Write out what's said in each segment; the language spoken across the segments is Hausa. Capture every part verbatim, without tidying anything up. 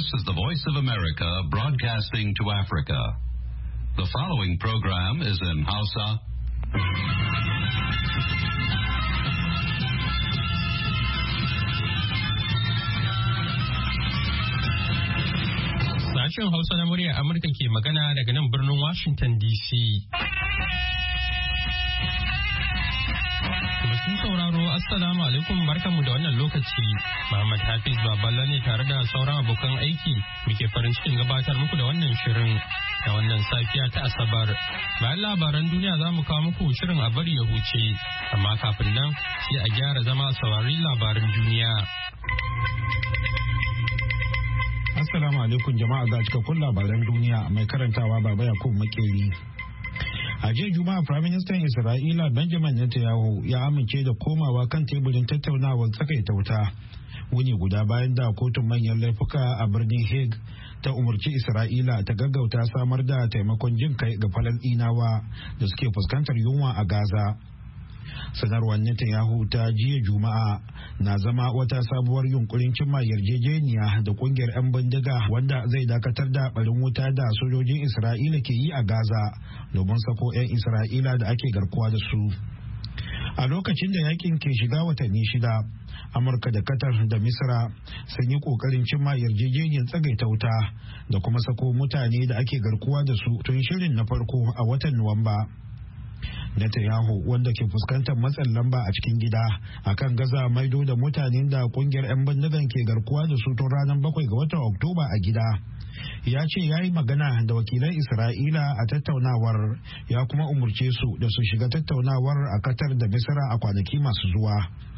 is the Voice of America broadcasting to Africa. The following program is in Hausa. Sashen Hausa na murya Amurka ke magana daga nan birnin Washington D C. Masu sauraro Assalamu alaikum barkanmu da wannan lokaci. Muhammad Hafiz Baballa ne tare da sauran abokan aiki muke farin cikin gabatar muku da wannan shirin da wannan safiya ta Asabar. Bayan labaran duniya za mu kawo muku shirin a bari ya huce, amma kafin nan sai a gyara zama a saurari labaran duniya. Assalamu alaikum jama'a ga cikakkun labaran duniya mai karantawa Baba Yakubu Makeri. A jiya Juma'a Prime Minister Isra'ila Benjamin Netanyahu ya amince da komawa kan teburin tattaunawar tsakaita wuta wuni guda bayan da kotun manyan laifuka a birnin Hague ta umarci Isra'ila ta gaggauta samar da taimakon jin kai ga Falasɗinawa da suke fuskantar yunwa a Gaza. Sanarwar Netanyahu ta jiya Juma'a na zama wata sabuwar yunkurin cimma yarjejeniya da kungiyar 'yan bindiga wanda zai dakatar da barin wuta da sojojin Isra'ila ke yi a Gaza domin sako 'yan Isra'ila da ake garkuwa da su. A lokacin da yakin ke shiga watanni shida, Amurka da Qatar da Misra sun yi kokarin cimma yarjejeniyar tsagaita wuta da kuma sako mutane da ake garkuwa da su tun shirin na farko a watan Nuwamba. Netanyahu wanda ke fuskantar matsin lamba a cikin gida akan gaza maido da mutanen da kungiyar 'yan bindigan ke garkuwa da su tun ranar bakwai ga watan Oktoba a gida, ya ce ya yi magana da wakilan Isra'ila a tattaunawar, ya kuma umurce su da su shiga tattaunawar a Qatar da Misra a kwanaki masu zuwa.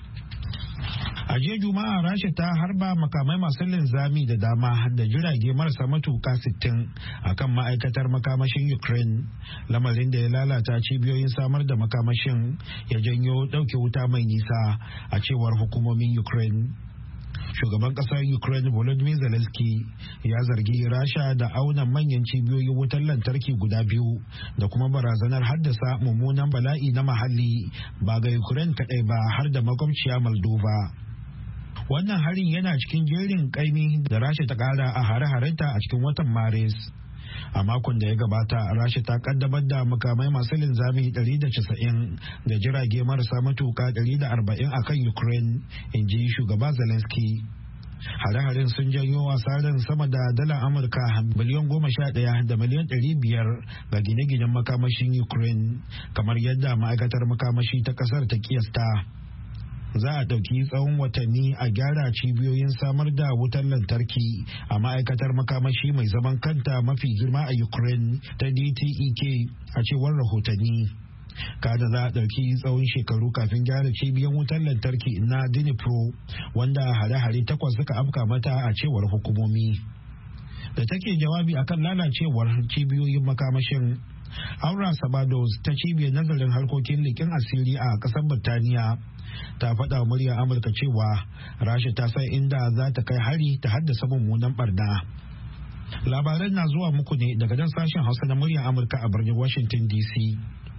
A jiya Juma'a Rasha ta harba makamai masu linzami da dama da jirage marasa matuka sittin akan ma'aikatar makamashin Ukraine, lamarin da ya lalata cibiyoyin samar da makamashin ya janyo ɗauke wuta mai nisa a cewar hukumomin Ukraine. Shugaban ƙasar Ukraine Volodymyr Zelensky ya zargi Rasha da auna manyan cibiyoyin wutar lantarki guda biyu da kuma barazanar haddasa mummunan bala'i na muhalli ba ga Ukraine kaɗai ba har da makwabciya Moldova. Wannan harin yana cikin jerin kaimi da Rasha ta kara a hare-harenta a cikin watan Maris. A makon da ya gabata, Rasha ta kaddamar da makamai masu linzami ɗari da casa'in da jirage marasa matuka ɗari da arba'in a kan Ukraine, in ji shugaba Zelensky. Hare-haren sun janyo asarar sama da dalar Amurka biliyan goma sha ɗaya da miliyan ɗari biyar ga gine-ginen makamashin Ukraine, kamar yadda ma'aikatar makamashi ta ƙasar ta kiyasta. Za a ɗauki tsawon watanni a gyara cibiyoyin samar da wutar lantarki a ma'aikatar makamashi mai zaman kanta mafi girma a Ukraine ta D T E K a cewar rahotanni. Kada za a ɗauki tsawon shekaru kafin gyara cibiyoyin wutar lantarki na Dnipro wanda hare-hare takwas suka afka mata a cewar hukumomi. Da take jawabi akan lalacewar cibiyoyin makamashin, Aura Sabados ta cibiyar nazarin harkokin likin asiri a ƙasar Birtaniya ta faɗa wa muryar Amurka cewa Rasha ta san inda za ta kai hari ta haddasa mummunan barna. Labaran na zuwa muku ne daga nan sashen Hausa na muryar Amurka a birnin Washington D C.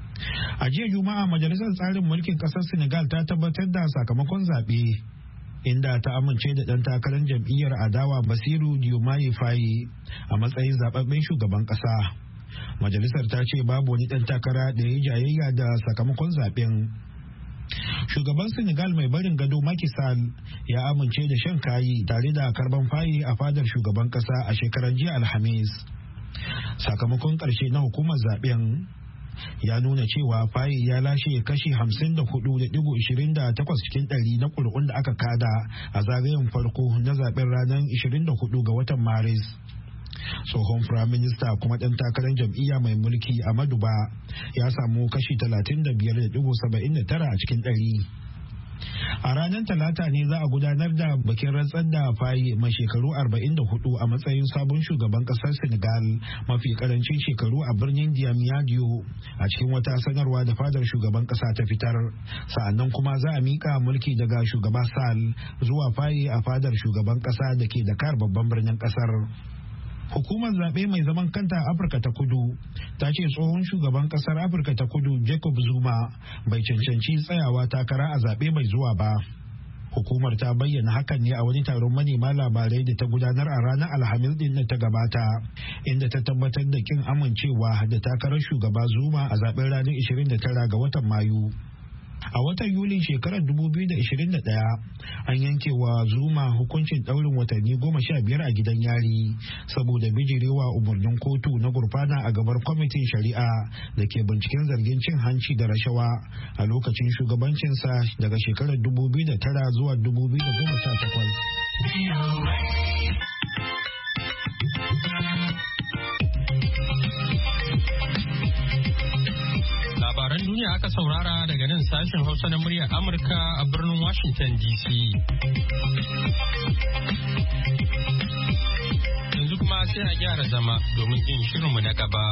A jiya Juma'a Majalisar Tsarin Mulkin ƙasar Senegal ta tabbatar da sakamakon zaɓe, inda ta amince da ɗan takarar jam'iyyar adawa Basiru Diomaye Faye a matsayin zaɓaɓɓen shugaban ƙasa. Majalisar ta ce babu wani ɗan takara da ya yi jayayya da sakamakon zaɓen. Shugaban Senegal mai barin gado Macky Sall ya amince da shan kayi tare da karban fayi a fadar shugaban ƙasa a shekarar jiya Alhamis. Sakamakon ƙarshe na hukumar zaɓen ya nuna cewa fayi ya lashe kashi hamsin da hudu da digo ishirin da takwas cikin ɗari na ƙuri'un da aka kada a zagayen farko na zaɓen ranar ishirin da hudu ga watan Maris. Tsohon firaminista kuma ɗan takarar jam'iyya mai mulki Amadu Ba ya samu kashi talatin da biyar da digo saba'in da tara a cikin ɗari. A ranar Talata ne za a gudanar da bikin rantsar da Faye mai shekaru arba'in da hudu a matsayin sabon shugaban ƙasar Senegal mafi karancin shekaru a birnin Diamniadio a cikin wata sanarwa da fadar shugaban ƙasa ta fitar. Sa'annan kuma za a miƙa mulki daga shugaba Sall zuwa Faye a fadar shugaban ƙasa da ke Dakar babban birnin ƙasar. Hukumar zaɓe mai zaman kanta a Afirka ta Kudu ta ce tsohon shugaban ƙasar Afirka ta Kudu Jacob Zuma bai cancanci tsayawa takara a zaɓe mai zuwa ba. Hukumar ta bayyana hakan ne a wani taron manema labarai da ta gudanar a ranar Alhamis din da ta gabata, inda ta tabbatar da kin amincewa da takarar shugaba Zuma a zaben ranar ishirin da tara ga watan Mayu. A watan Yulin shekarar dubu biyu da ishirin da ɗaya an yanke wa Zuma hukuncin ɗaurin watanni goma sha biyar a gidan yari saboda bijirewa umarnin kotu na gurfana a gabar kwamitin shari'a da ke binciken zargin cin hanci da rashawa a lokacin shugabancinsa daga shekarar dubu biyu da tara zuwa dubu biyu da goma sha takwas. Labaran duniya aka saurara daga nan sashen Hausa na muryar Amurka a birnin Washington D C. Yanzu kuma sai a gyara zama domin jin shirinmu na gaba.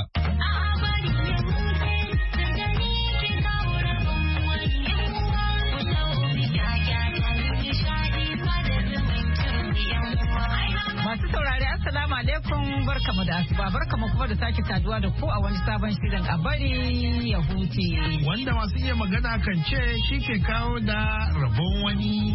Masu saurari Assalamu alaikum, barkamu da asuba, barkamu kuma da sake saduwa da ku a wani sabon shirin a bari ya huce. Wanda masu iya magana kan ce shi ke kawo da rabon wani.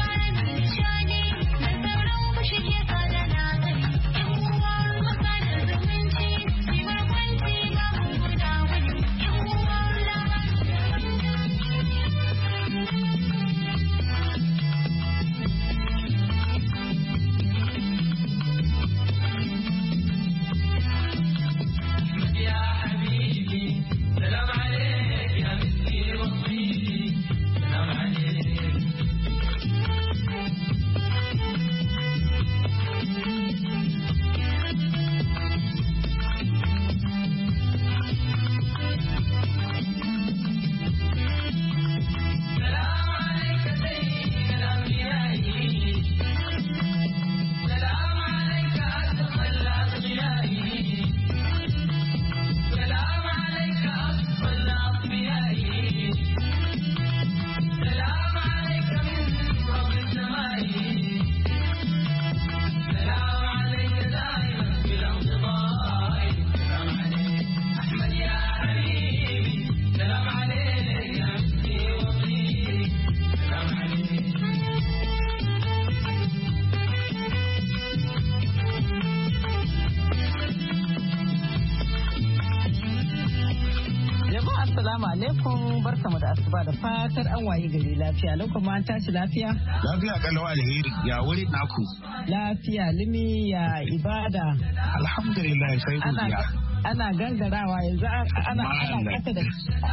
Assalamu alaikum, barkamu da asuba da fatar an waye gari lafiya. Lokacin an tashi lafiya? Lafiya kalau alheri, ya wuri naku. Lafiya limi ya ibada. Alhamdulillah sai godiya. Ana gangarawa yanzu ana ana kasa da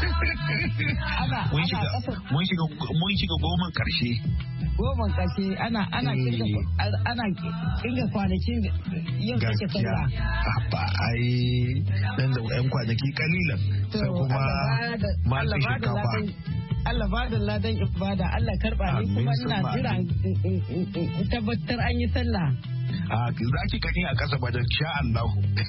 ana mun shiga mun shiga mun shiga goman karshe. Goman karshe ana ana kinga ana kinga kwanakin yau take sallah. Ba ai dan da yan kwanaki kalilan sai kuma ma sai shinkafa. Allah ba da ladan ibada, Allah karba ni kuma ina jira in tabbatar an yi sallah. A za ki gani a kasa badan sha Allah.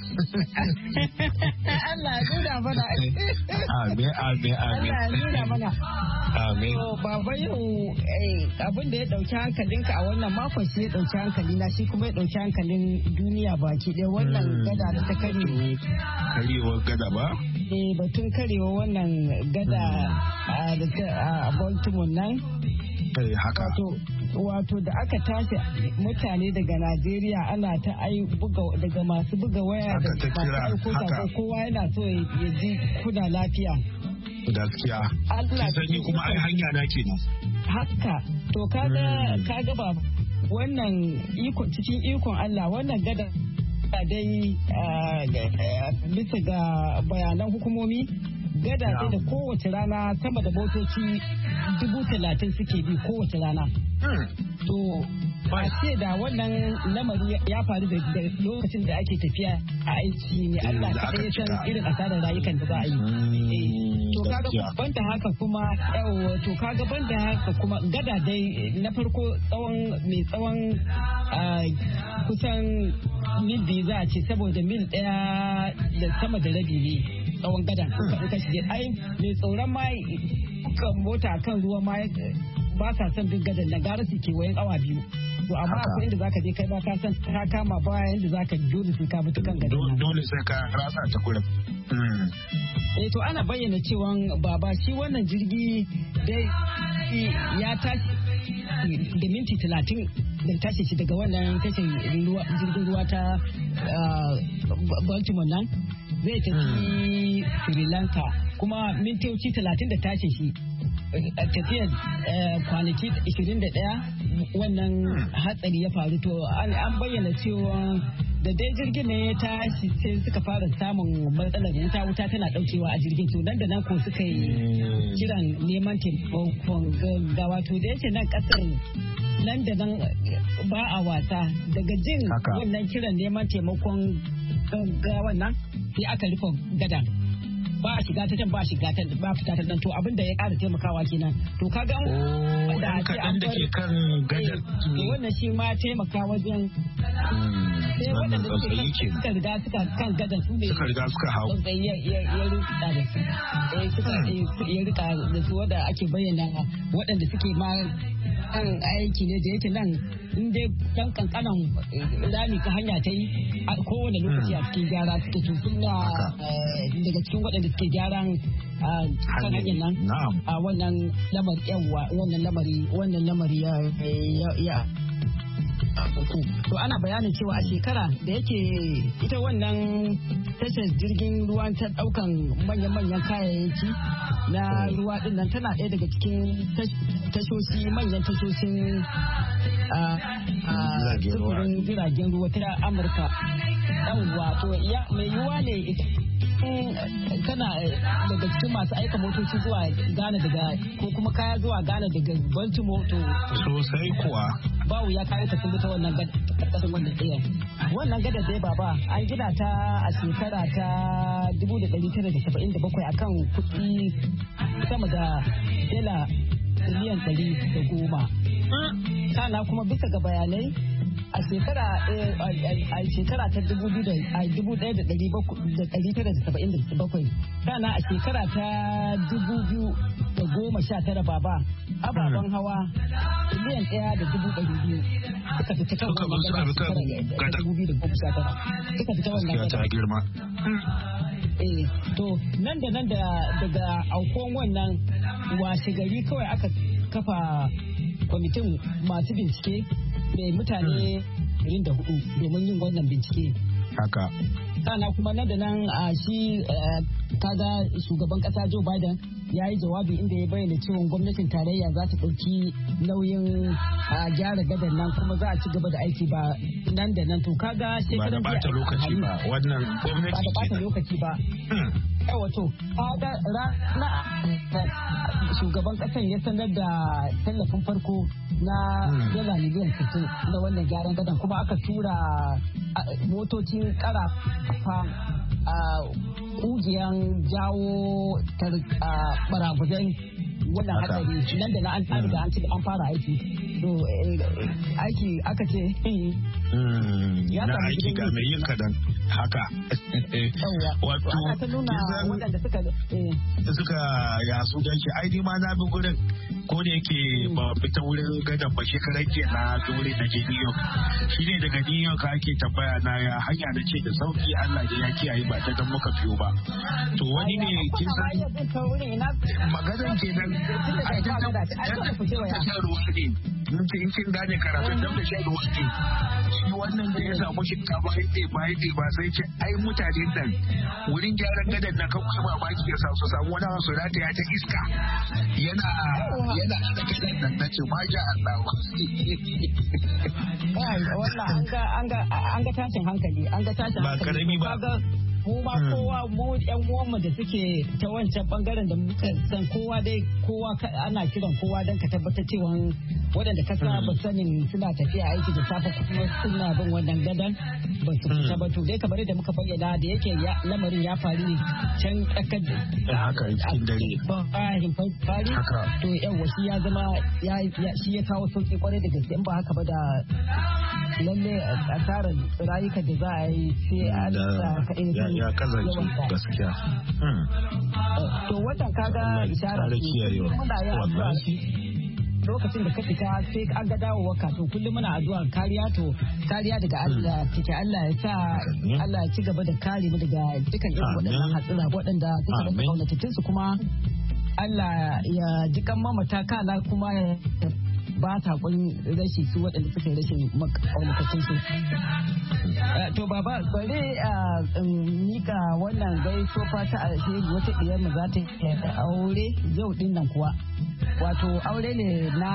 Allah ya nuna mana. Amin amin amin. Allah ya nuna mana. Amin. Baba yau abin da ya dauki hankalinka a wannan makon shi ya dauki hankali na, shi kuma ya dauki hankalin duniya baki ɗaya, wannan gada da ta kare. Karewar gada ba? Eh batun karewa wannan gada da ta a Baltimore nan. Haka. Wato da aka tashi mutane daga Najeriya ana ta ai buga daga masu buga waya da masu aiko sako, kowa yana so ya ji kuna lafiya. Gaskiya. Allah sani kuma ai hanya na kenan. Haka. To kaga kaga ba wannan iko cikin ikon Allah wannan gada dai bisa ga bayanan hukumomi gada ce da kowace rana sama da motoci dubu talatin suke bi kowace rana. To ba ce da wannan lamari ya faru da lokacin da ake tafiya a aiki ne, Allah ta ya san irin asarar rayukan da za a yi. To kaga banda haka kuma yawo to kaga banda haka kuma gada dai na farko tsawon mai tsawon kusan mil biyu za a ce, saboda mil daya da sama da rabi ne tsawon gada in ka shige. Ai mai tsoron ma kan mota kan ruwa ma ba sa son duk gadan na gara su kewayen awa biyu. To amma akwai inda zaka je kai ba ka san ka kama baya inda zaka dole sai ka bi kan gadan. Dole sai ka ratsa ta kurin. Eh to ana bayyana cewa baba shi wannan jirgi dai ya tashi da minti talatin da tashi shi daga wannan tashin jirgin ruwa ta Baltimore nan zai tafi Sri Lanka kuma mintoci talatin da tashi shi tafiyar kwanaki ishirin da ɗaya wannan hatsari ya faru to an bayyana cewa da dai jirgin ne ya tashi sai suka fara samun matsalar wuta wuta tana daukewa a jirgin to nan da nan ko suka yi kiran neman taimakon gaggawa to da yake nan kasar nan da nan ba a wasa daga jin wannan kiran neman taimakon gaggawa nan sai aka rufe gadan ba a shiga ta can ba a shiga ta ba fita ta nan to abin da ya ƙara taimakawa kenan to kaga da ake an da ke kan gadar to wannan shi ma taimaka wajen sai waɗanda suka riga suka kan gadar su ne suka riga suka hau ya ya rika da su eh suka ya rika da su wanda ake bayyana waɗanda suke ma kan aiki ne da yake nan in dai dan kankanan rami ka hanya ta yi a kowane lokaci a cikin gyara suke to suna daga cikin waɗanda suke gyaran kan hanyar nan a wannan lamari yawa wannan lamari wannan lamari ya to ana bayanin cewa a shekara da yake ita wannan tashar jirgin ruwa ta daukan manyan-manyan kayayyaki na ruwa din nan tana ɗaya daga cikin tashoshi manyan tashoshin sufurin jiragen ruwa ta Amurka yawwa to ya mai yiwuwa ne kana daga cikin masu aika motoci zuwa Ghana daga ko kuma kaya zuwa Ghana daga Baltimore to sosai kuwa bawu ya kawo ta sun ta wannan gadar wanda tsaye wannan gadar dai baba an gina ta a shekara ta dubu da ɗari tara da saba'in da bakwai akan kuɗi sama da dala miliyan ɗari da goma kana kuma bisa ga bayanai a shekara a shekara ta dubu biyu da dubu ɗaya da ɗari da ɗari tara da saba'in da bakwai kana a shekara ta dubu biyu da goma sha tara baba ababen hawa miliyan ɗaya da dubu ɗari biyu suka fita kan wannan shekara da dubu biyu da goma sha tara suka fita wannan ta girma eh to nan da nan da daga aukon wannan washe gari kawai aka kafa kwamitin masu bincike da mutane irin da hudu domin yin wannan bincike. Haka. Sana kuma nan da nan a shi kaga shugaban kasa Joe Biden ya yi jawabi inda ya bayyana cewa gwamnatin tarayya za ta ɗauki nauyin gyara gadar nan kuma za a ci gaba da aiki ba nan da nan to kaga shekaran ba da bata lokaci ba wannan gwamnati ba da bata lokaci ba. Yawa to kaga rana shugaban kasan ya sanar da tallafin farko na dala miliyan sittin na wannan gyaran gadon kuma aka tura motocin karafa a kugiyan jawo baraguzai wannan hatsari nan da na an tsari da an ci an fara aiki to aiki aka ce ya na aiki ga mai yin kadan haka wato ana ta nuna waɗanda suka suka yasu don shi ai ma na bi gurin ko da yake ba fita wurin gadan ba shekarar ke na wurin da ke New York shi ne daga New York ake tambaya na ya hanya da ce da sauki Allah da ya kiyaye ba ta dan muka fiyo ba to wani ne kin san maganan kenan ai ta ta ruwa ne mun ce in kin gane karatun dan da shan ruwa ne shi wannan da ya samu shinkafa ya ce ba ya ce ba sai ce ai mutane nan wurin gyaran gadan na kan kuma baki ya su samu wani wasu rata ya ta iska yana yana da gadan nan na ce ma ja Allah wannan an ga an ga tashin hankali an ga tashin hankali ba karami ba mu ma kowa mu yan uwanmu da suke ta wancan bangaren da muka san kowa dai kowa ana kiran kowa don ka tabbatar cewa waɗanda ka saba sanin suna tafiya aiki da safe kuma suna bin wannan gadan ba su fita ba to dai kamar da muka bayyana da yake lamarin ya faru ne can tsakar da haka cikin dare bayan fari to yawa shi ya zama shi ya kawo sauki kwarai da gaske in ba haka ba da lalle asarar rayuka da za a yi sai an sa ya kazance gaskiya. To wannan kaga isharar ce lokacin da ka fita sai an ga dawowa ka to kullum muna addu'a kariya to kariya daga Allah take Allah ya sa Allah ya ci gaba da kare mu daga dukkan irin waɗannan hatsira waɗanda suke da kaunatattun su kuma Allah ya jikan mamata kana kuma ba ta kun rashi su waɗanda suka yi rashin makaumakacin su. To baba bari a mika wannan gaiso fata a wata ɗiyar mu za ta yi aure yau din nan kuwa. Wato aure ne na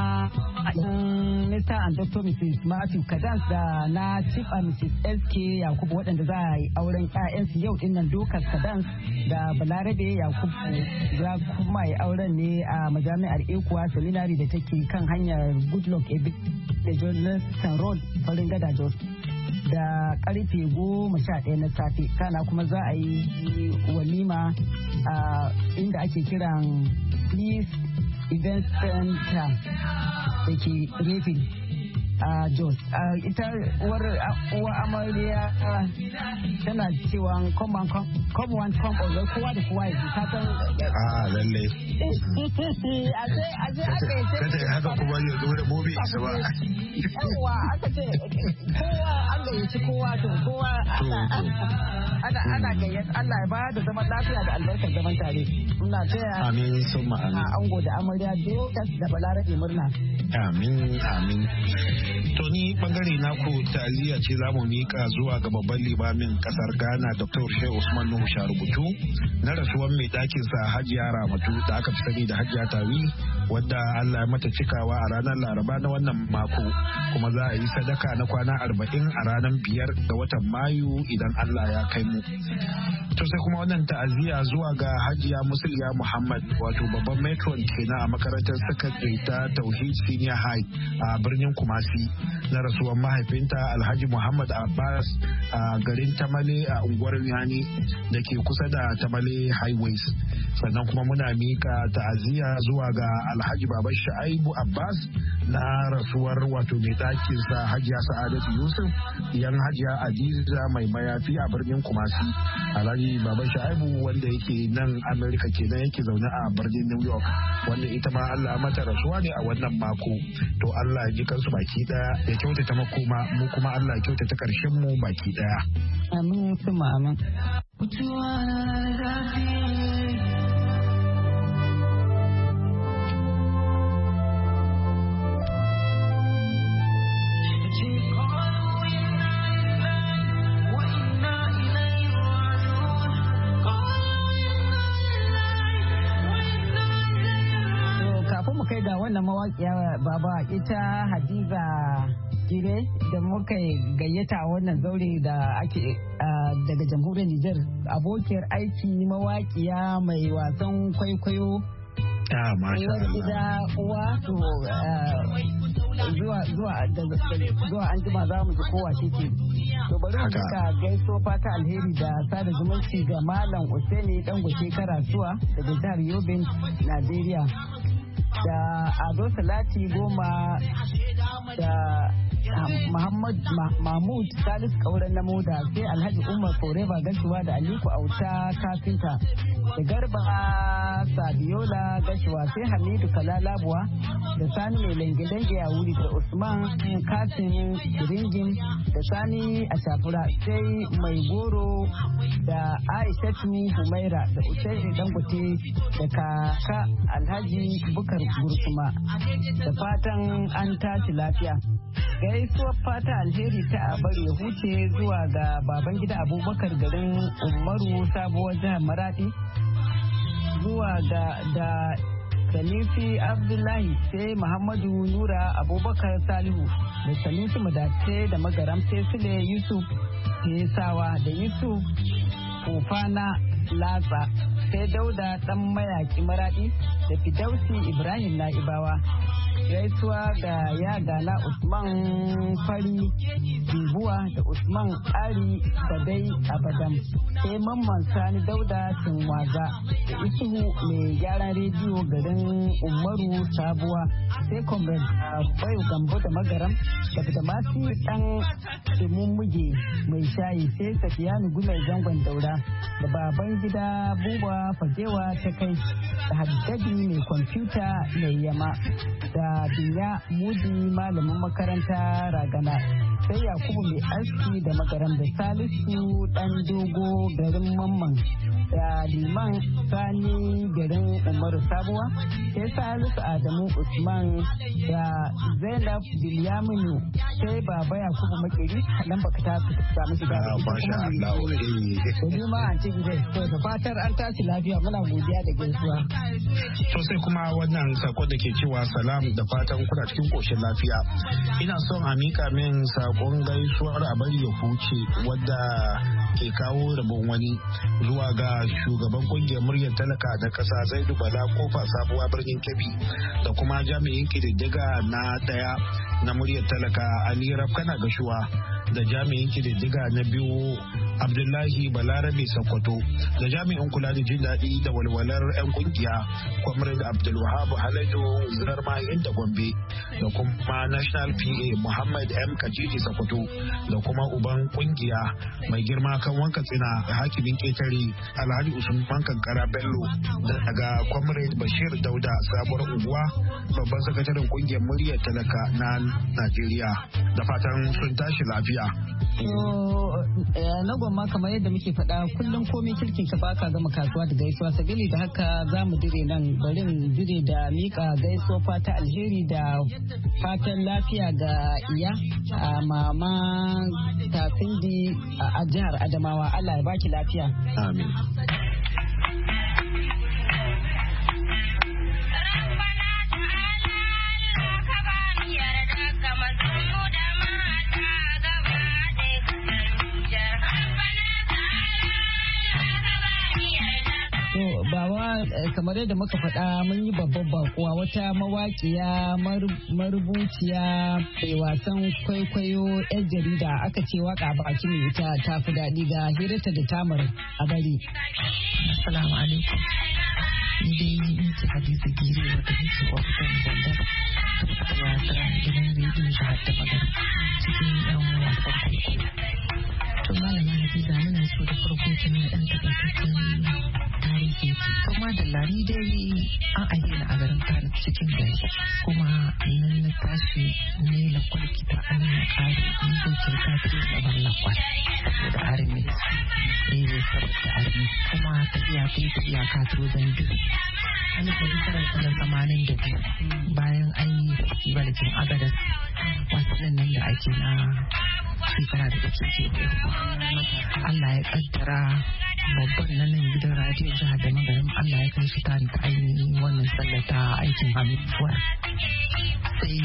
Mister and Doctor Missus Matthew Kadans da na Chief and Missus S K Yakubu waɗanda za a yi auren ƴaƴansu yau din nan Dokas Kadans da Balarabe Yakubu za kuma yi auren ne a majami'ar Ekuwa Seminary da take kan hanyar Goodluck Ebe da Jonathan Road farin gada Jos da karfe goma sha ɗaya na safe kana kuma za a yi walima a inda ake kiran Please Event Center da ke Refin a Jos. Ita uwa amarya tana cewa come one come one come over kowa da kowa ya ta san a lalle a sai a sai aka yi sai haka kuma ya zo da mobi isa ba yawa aka ce kowa an gayyaci kowa to kowa ana ana gayyata Allah ya ba da zaman lafiya da albarkar zaman tare ina taya amin summa amin ango da amarya Dokas da Balarabe murna amin amin to ni bangare naku ta'aziyya ce zamu mika zuwa ga babban limamin kasar Ghana Doctor Sheikh Usman Nuhu Sharubutu na rasuwar mai dakin sa Hajiya Ramatu da aka fi sani da Hajiya Tawi wadda Allah ya mata cikawa a ranar Laraba na wannan mako kuma za a yi sadaka na kwana arba'in a ranar biyar ga watan Mayu idan Allah ya kai mu. To sai kuma wannan ta'aziyya zuwa ga Hajiya Musliya Muhammad wato babban matron kenan a makarantar sakandare ta Tauhid Senior High a birnin Kumasi na rasuwar mahaifinta Alhaji Muhammad Abbas a garin Tamale a unguwar Yani da ke kusa da Tamale Highways. Sannan kuma muna mika ta'aziyya zuwa ga Alhaji Baban Shaibu Abbas na rasuwar wato mai ɗakin sa Hajiya Sa'adatu Yusuf yan Hajiya Adiza mai mayafi a birnin Kumasi. Alhaji Baban Shaibu wanda yake nan Amerika kenan yake zaune a birnin New York wanda ita ma Allah mata rasuwa ne a wannan mako. To Allah ya ji kansu baki daya ya kyautata makoma mu kuma Allah ya kyautata karshen mu baki daya. Amin kuma amin. Wannan mawaƙiya baba ita Hadiza Gire da muka gayyata a wannan zaure da ake daga jamhuriyar Nijar abokiyar aiki mawaƙiya mai wasan kwaikwayo Ah, masha Allah. Gida uwa to zuwa zuwa zuwa an jima za mu ji kowa shi ke. To bari mu duka gaiso fata alheri da sada zumunci ga Malam Usaini Dangote Karasuwa daga jihar Yobe, Najeriya. Da Ado Salati Goma da Muhammad Mahmud Salisu Kauran na Moda sai Alhaji Umar Foreba Gashuwa da Aliko Auta Kafinta da Garba Sabiola Gashuwa sai Hamidu Kalalabuwa da Sani mai lange-lange a wuri da Usman Kasim Ringin da Sani a Shafura sai Mai Goro da Aishatu Humaira da Usaini Dangote da Kaka Alhaji Bukar Gursuma da fatan an tashi lafiya. Gaisuwar fata alheri ta abar ya huce zuwa ga baban gida Abubakar garin Umaru sabuwar jihar Maradi zuwa ga da Sanusi Abdullahi sai Muhammadu Nura Abubakar Salihu da Sanusi Madace da Magaram sai Sule Yusuf Tesawa da Yusuf Kofana Latsa sai Dauda dan mayaki Maradi da Fidausi Ibrahim Naibawa. Gaisuwa ga ya gana Usman Fari Bibuwa da Usman Ari Badai Abadam sai Mamman Sani Dauda Sinwaza da Isuhu mai gyaran rediyo garin Umaru Sabuwa sai Comrade Bayo Gambo da Magaram da Fidamasi dan Dimummuge mai shayi sai Safiyanu Gumai Zangon Daura da baban gida Buba Fagewa ta kai da Haddadi mai kwamfuta mai yama da Biya Mudi malamin makaranta Ragana sai Yakubu mai aski da Magaram da Salisu dan dogo garin Mamman da liman sani garin umaru sabuwa sai salisu adamu usman da zainab bilyaminu sai baba yakubu makeri nan baka ta samu shiga da ita ma an ce to da fatar an tashi lafiya muna godiya da gaisuwa to sai kuma wannan sako da ke cewa salam da fatan kuna cikin koshin lafiya ina son a mika min sakon gaisuwar a bari ya huce wadda ke kawo rabon wani zuwa ga shugaban kungiyar muryar talaka da kasa Zaidu Bala kofa sabuwa birnin Kebbi da kuma jami'in kididdiga na daya na muryar talaka Ali Rafkana Gashuwa da jami'in kididdiga na biyu Abdullahi Balarabe Sokoto da jami'in kula da jin daɗi da walwalar 'yan kungiya Comrade Abdulwahab Haladu Zarma inda Gombe da kuma National P A Muhammad M Kajiji Sokoto da kuma uban kungiya mai girma kan wanka tsina hakimin ketare Alhaji Usman Kankara Bello daga Comrade Bashir Dauda sabuwar unguwa babban sakataren kungiyar muryar talaka na Najeriya da fatan sun tashi lafiya. Na gwamma kamar yadda muke faɗa kullum komai kirkin ka baka gama kasuwa da gaisuwa sabili da haka za mu dire nan barin dire da mika gaisuwa fata alheri da fatan lafiya ga iya a mama tafindi a jihar Adamawa Allah ya baki lafiya. Amin. Kamar yadda muka faɗa mun yi babban bakuwa wata mawaƙiya marubuciya mai wasan kwaikwayo yan jarida aka ce waka baki mai ita ta fi daɗi ga hirarta da tamar a bari. Assalamu alaikum. Ni dai ni ce Hadiza Gire wata nake wasan zandar ta wasa gidan rediyo jihar da magana cikin yan wasan kwaikwayo. To malama Hadiza muna so da farko kin ɗan takaitaccen tarihi kuma da lari dai an aje na a garin Kano cikin gari kuma nan na tashi ne na kwalkita an na kare in zai kyauta ta yi gaban lakwal saboda arimi ne saboda arimi kuma tafiya ta yi tafiya ka turo zan biyu an kwalli karanta da samanin da biyu bayan an yi festivalin agadas wasannin nan da ake na shekara da take ke Allah ya kaddara babban na nan gidan radiyo jihar da magarin Allah ya kai shi ta ainihin wannan sallata aikin halittuwar sai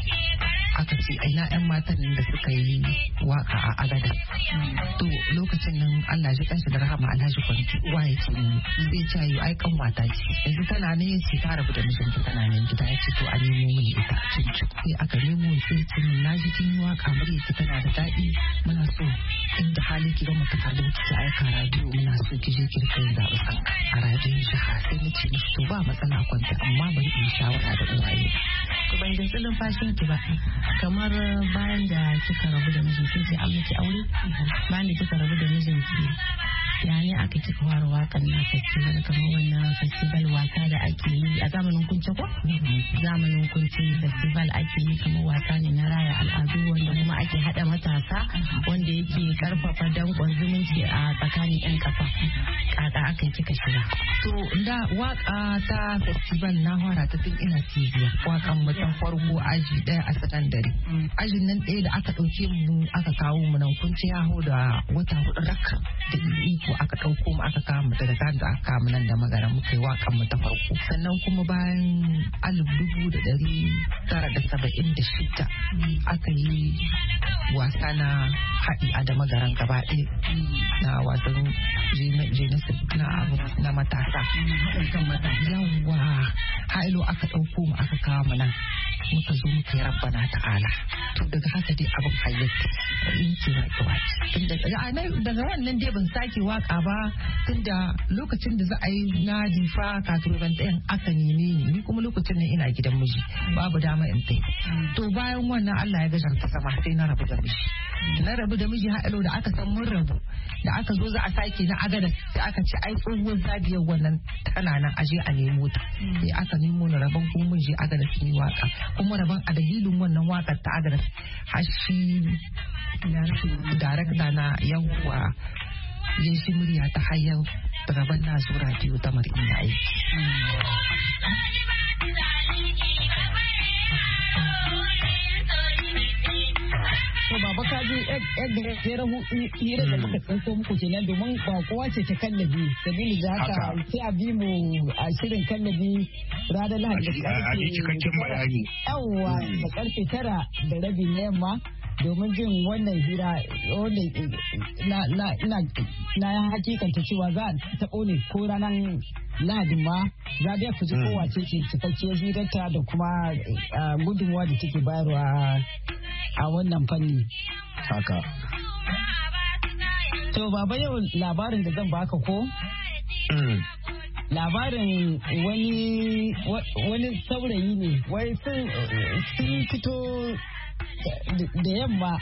aka ce aina yan matan da suka yi waka a agada to lokacin nan Allah ya kanshi da rahama Alhaji Kwanti uwa ya ce ni zai ce yi ai kan mata ce yanzu tana ne yace ta rabu da mijinta tana nan gida ya ce to a nemo mini ita cinci sai aka nemo sai ce min naji kin yi waka mure ki tana da daɗi muna so inda hali ki ga mata halin ki aika radio muna so ki je ki rika yin zaɓi sanka a radio jiha sai ni ce to ba matsala Kwanti amma bari in shawara da uwaye to ban ji tsilin fashin ki ba kamar bayan da kika rabu da mijinki sai an miki aure bayan da kika rabu da mijinki ya ne aka kika fara wakan na festival kamar wannan festival wasa da ake yi a zamanin kunce ko zamanin kunce festival ake yi kamar wasa ne na raya al'adu wanda kuma ake hada matasa wanda yake karfafa dankon zumunci a tsakanin yan kafa kaka aka kika shiga to da waka ta festival na fara ta tun ina cibiya wakan mu ta farko aji daya a sakandare ajin nan ɗaya da aka ɗauke mu aka kawo mu nan kunce yaho da wata hudu raka da iko aka ɗauko mu aka kawo mu daga da aka kawo mu nan da magana muka yi wakan mu ta farko sannan kuma bayan alif dubu da ɗari tara da saba'in da shida aka yi wasa na haɗi a da magaran gaba ɗaya na wasan jenisif na abu na matasa yawwa hailo aka ɗauko mu aka kawo mu nan muka zo muka yi rabbana ta'ala to daga haka dai abin hayyata in ce na kawai tun daga wannan dai ban sake waka ba tun da lokacin da za a yi na jifa katuroban ɗayan aka neme ni ni kuma lokacin nan ina gidan miji babu dama in tai to bayan wannan Allah ya gajarta sama sai na rabu da miji na rabu da miji haɗalo da aka san mun rabu da aka zo za a sake na agada sai aka ce ai tsohuwar zabiyar wannan tana nan aje a nemo ta sai aka nemo na rabon kuma mun je agada sun yi waka kuma rabon a dalilin wannan wakar ta agada har shi darakta na yawwa yin shi murya ta hanyar fargaban na zo radio ta marina aiki. To baba ka ji yadda ya rahu hira da muka tsanto muku kenan domin ba kowa ce ta kallabi sabili da haka sai a bi mu a shirin kallabi ranar Lahadi da karfe cikakken bayani. Yawwa da karfe tara da rabi na yamma domin jin wannan hira wanda na na hakikanta cewa za a taɓo ne ko ranar Lahadin ma za a fi ji kowace ce cikakkiyar hirarta da kuma gudunmuwa da take bayarwa a wannan fanni. Haka. To baba yau labarin da zan baka ko? Labarin wani wani saurayi ne wai sun fito da yamma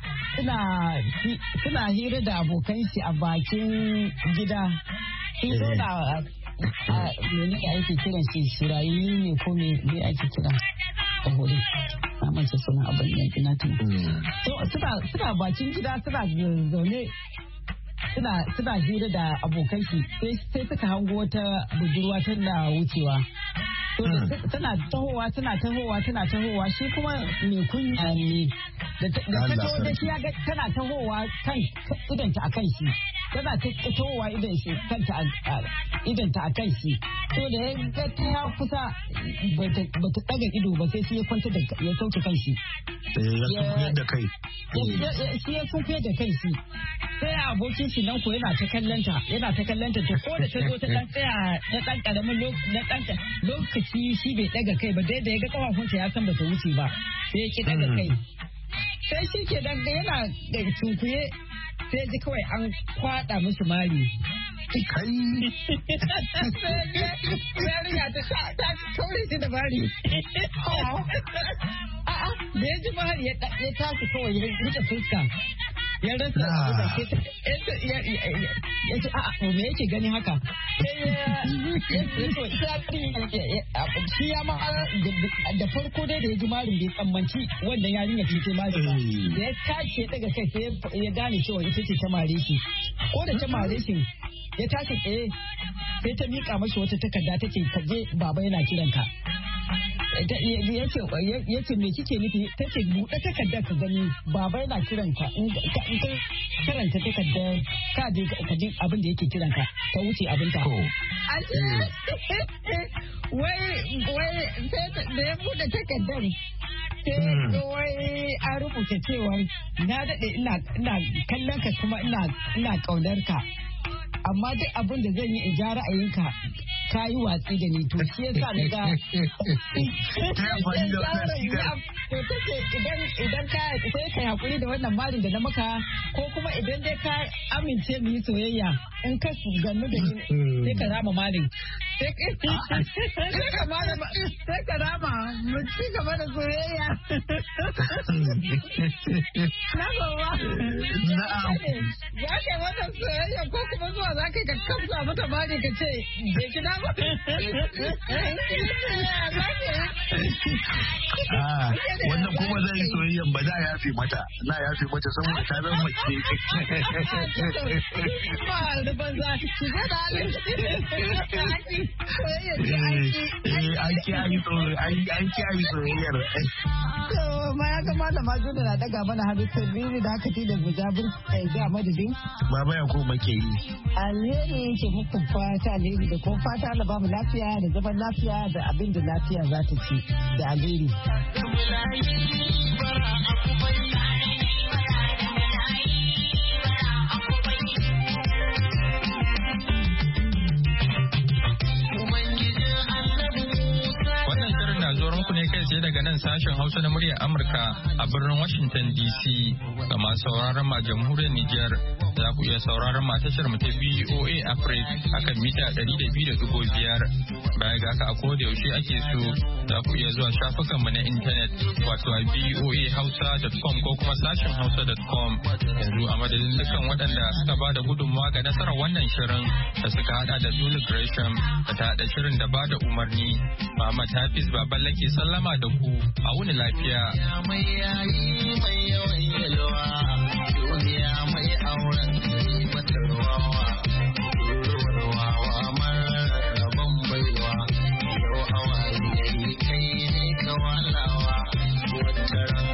suna hira da abokan shi a bakin gida. Sun zo da mene ake kiran shi shirayi ne ko me ake kiran kahore na mace suna abin yanki na tun suna bakin gida suna zaune suna hira da abokan shi sai suka hango wata budurwa tana wucewa tana tahowa tana tahowa tana tahowa shi kuma mai kunya ne da ta taho da shi ya ga tana tahowa kan idanta a kan shi tana tahowa idan shi kanta idanta a kan shi to da ya ga ta ya kusa bata daga ido ba sai shi ya kwanta da ya sauke kan shi ya sunkuyar da kai shi ya sunkuyar da kai shi sai abokin shi nan ko yana ta kallanta yana ta kallanta to ko da ta zo ta dan tsaya na dan karamin lokaci shi bai daga kai ba dai da ya ga kafafunta ya san bata wuce ba sai ya ki daga kai sai shi ke dan yana da tunkuye sai ji kawai an kwada mishi mari kai yarinya ta ta kaure shi da mari a'a da ya ji mari ya tashi kawai ya rike fuska ya rasa ya ce a'a me yake gani haka shi ya ma da farko dai da ya ji marin bai tsammanci wannan yarinya ce ce marin ba da ya tashi daga kai sai ya gane cewa ita ce ta mare shi ko da ta mare shi ya tashi tsaye sai ta miƙa mashi wata takarda ta ce kaje baba yana kiranka ya ce me kike nufi ta ce buɗe takardar ka gani baba yana kiranka in ka karanta takardar ka je ka ji abin da yake kiranka ta wuce abinta wai wai da ya buɗe takardar sai wai an rubuta cewa na daɗe ina kallon ka kuma ina ƙaunar ka amma duk abin da zan yi in ja ra'ayinka ka yi watsi da ni to shi yasa na ga to take idan idan ka sai ka hakuri da wannan malin da na maka ko kuma idan dai ka amince mu yi soyayya in ka gannu da ni sai ka rama malin sai ka rama sai ka rama mu ci gaba da soyayya na gaba na'am ya ke wannan soyayya ko kuma zuwa za ka ka kamsa mata mali ka ce je ki na ba wannan kuma zai yi soyayyan ba za a yafe mata na yafe mata saboda ta zama mace ba da banza ki ga da halin an kiyaye soyayyar to ma ya kamata ma juna na daga mana hannu sabili da haka ti da mujabir ga madadin baba ya ko make yi alheri ke muku fata alheri da kuma fata Allah ba mu lafiya da zaman lafiya da abin da lafiya za ta ci da alheri ku ne kai tsaye daga nan sashen Hausa na muryar Amurka a birnin Washington D C. Ga masu sauraron ma jamhuriyar Nijar za ku iya sauraron ma tashar mu ta V O A Africa akan mita ɗari da biyu da ɗigo biyar. Baya ga haka a koda yaushe ake so za ku iya zuwa shafukanmu na intanet wato a v o a hausa dot com ko kuma sashen hausa dot com. Yanzu a madadin dukkan waɗanda suka ba da gudunmawa ga nasarar wannan shirin da suka hada da Julie Gresham da ta hada shirin da ba da umarni. Muhammad Hafiz Baballe ke sallama da ku a wuni lafiya. Mai yayi mai yawan yalwa, duniya mai auren